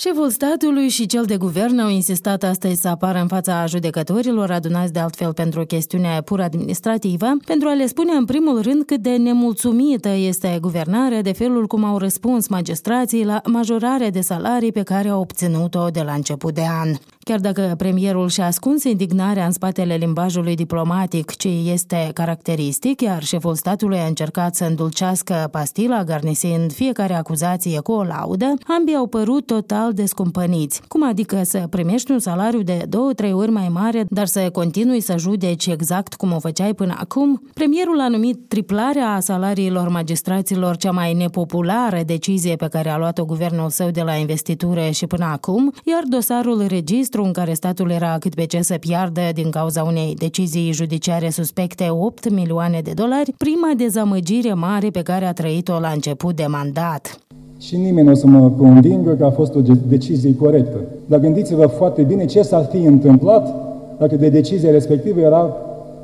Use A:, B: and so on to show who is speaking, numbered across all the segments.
A: Șeful statului și cel de guvern au insistat astăzi să apară în fața judecătorilor, adunați de altfel pentru o chestiune pur administrativă, pentru a le spune în primul rând cât de nemulțumită este guvernarea de felul cum au răspuns magistrații la majorarea de salarii pe care au obținut-o de la început de an. Chiar dacă premierul și-a ascuns indignarea în spatele limbajului diplomatic, ce este caracteristic, iar șeful statului a încercat să îndulcească pastila, garnisind fiecare acuzație cu o laudă, ambii au părut total descumpăniți. Cum adică să primești un salariu de 2-3 ori mai mare, dar să continui să judeci exact cum o făceai până acum? Premierul a numit triplarea salariilor magistraților cea mai nepopulară decizie pe care a luat-o guvernul său de la investitură și până acum, iar dosarul registru în care statul era cât pe ce să piardă din cauza unei decizii judiciare suspecte $8 milioane, prima dezamăgire mare pe care a trăit-o la început de mandat.
B: Și nimeni nu o să mă convingă că a fost o decizie corectă. Dar gândiți-vă foarte bine ce s-ar fi întâmplat dacă de decizia respectivă era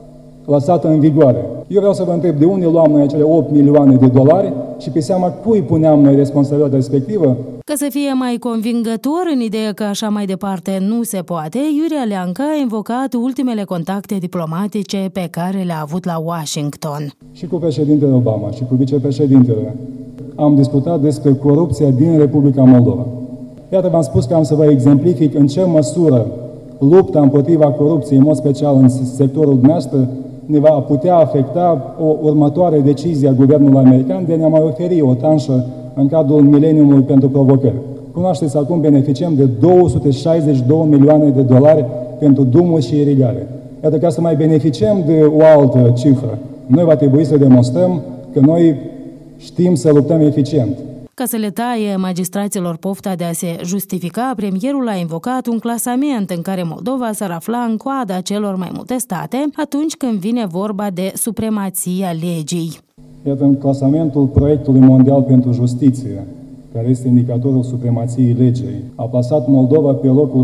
B: lăsată în vigoare. Eu vreau să vă întreb de unde luam noi acele $8 milioane și pe seama cui puneam noi responsabilitatea respectivă?
A: Ca să fie mai convingător în ideea că așa mai departe nu se poate, Iurea Leancă a invocat ultimele contacte diplomatice pe care le-a avut la Washington.
B: Și cu președintele Obama și cu vicepreședintele am discutat despre corupția din Republica Moldova. Iată, v-am spus că am să vă exemplific în ce măsură lupta împotriva corupției, în mod special în sectorul dumneavoastră, ne va putea afecta o următoare decizie a guvernului american de a ne mai oferi o tranșă în cadrul mileniumului pentru provocări. Cunoașteți, acum beneficiem de $262 milioane pentru drumuri și irigare. Iată, ca să mai beneficiem de o altă cifră, noi va trebui să demonstrăm că noi știm să luptăm eficient.
A: Ca să le taie magistraților pofta de a se justifica, premierul a invocat un clasament în care Moldova s-ar afla în coada celor mai multe state atunci când vine vorba de supremația legii.
B: Iată, în clasamentul proiectului mondial pentru justiție, care este indicatorul supremației legii, a plasat Moldova pe locul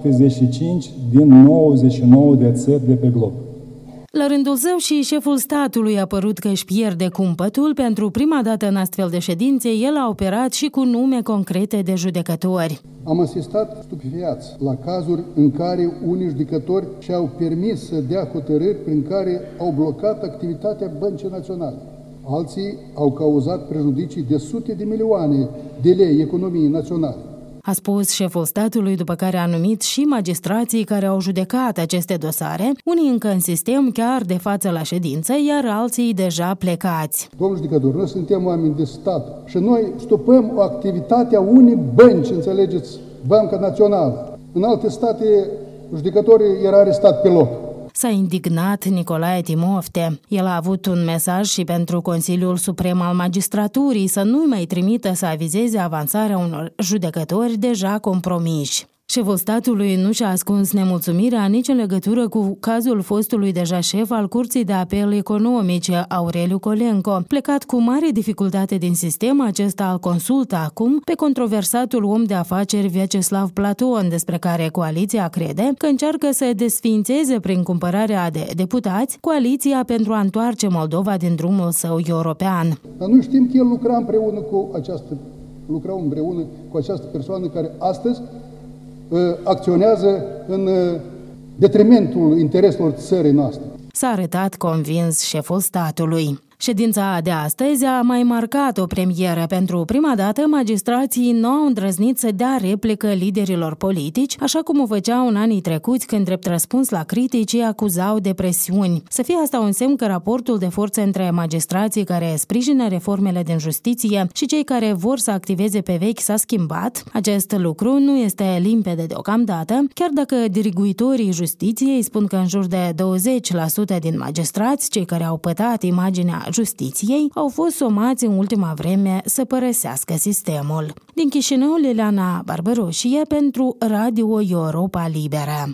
B: 75 din 99 de țări de pe glob.
A: La rândul său și șeful statului a părut că își pierde cumpătul. Pentru prima dată în astfel de ședințe, el a operat și cu nume concrete de judecători.
C: Am asistat stupefiați la cazuri în care unii judecători și-au permis să dea hotărâri prin care au blocat activitatea Băncii Naționale. Alții au cauzat prejudicii de sute de milioane de lei economiei naționale.
A: A spus șeful statului, după care a numit și magistrații care au judecat aceste dosare, unii încă în sistem chiar de față la ședință, iar alții deja plecați.
C: Domnul judecător, noi suntem oameni de stat și noi stopăm activitatea unei bănci, înțelegeți, Banca Națională. În alte state, judecătorii era arestat pe loc.
A: S-a indignat Nicolae Timofte. El a avut un mesaj și pentru Consiliul Suprem al Magistraturii să nu-i mai trimită să avizeze avansarea unor judecători deja compromiși. Șeful statului nu și-a ascuns nemulțumirea nici în legătură cu cazul fostului deja șef al Curții de Apel Economice, Aureliu Colenco. Plecat cu mare dificultate din sistem, acesta îl consultă acum pe controversatul om de afaceri Vyacheslav Platon, despre care coaliția crede că încearcă să desființeze prin cumpărarea de deputați coaliția pentru a întoarce Moldova din drumul său european.
C: Dar noi știm că el lucra împreună cu această persoană care astăzi acționează în detrimentul intereselor țării noastre.
A: S-a arătat convins șeful statului. Ședința de astăzi a mai marcat o premieră. Pentru prima dată, magistrații nu au îndrăznit să dea replică liderilor politici, așa cum o făceau în anii trecuți când, drept răspuns la critici, acuzau de presiuni. Să fie asta un semn că raportul de forțe între magistrații care sprijină reformele din justiție și cei care vor să activeze pe vechi s-a schimbat. Acest lucru nu este limpede deocamdată, chiar dacă diriguitorii justiției spun că în jur de 20% din magistrați, cei care au pătat imaginea justiției, au fost somați în ultima vreme să părăsească sistemul. Din Chișinău, Liliana Barbaroșie pentru Radio Europa Liberă.